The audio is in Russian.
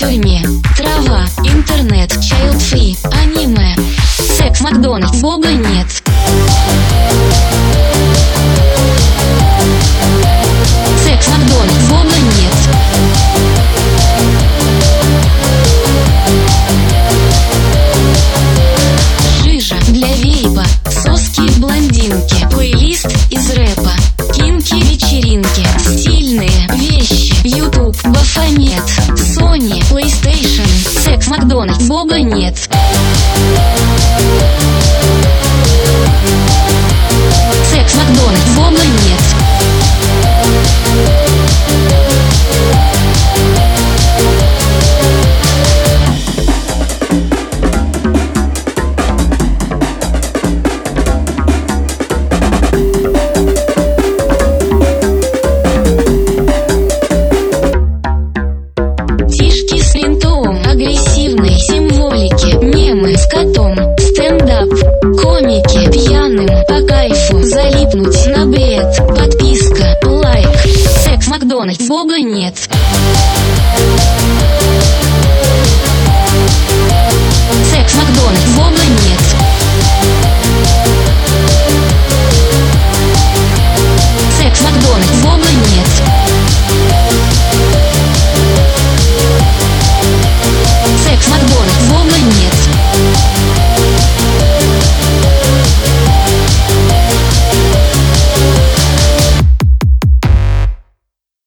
тюрьме, трава, интернет, child-free, аниме, секс, Макдональдс, Бога нет. Секс, Макдональдс, Бога нет. Жижа для вейпа, соски, блондинки, плейлист из рэпа, кинки, вечеринки, стильные вещи, YouTube, Бафомет, Sony, PlayStation, секс, Макдональдс, Бога нет. Секс, Макдональдс, Бога нет. Тишки с линтом, агрессивные символики, мемы с котом, стендап, комики, пьяным, по кайфу, залипнуть на бред, подписка, лайк, секс, Макдональдс, Бога нет.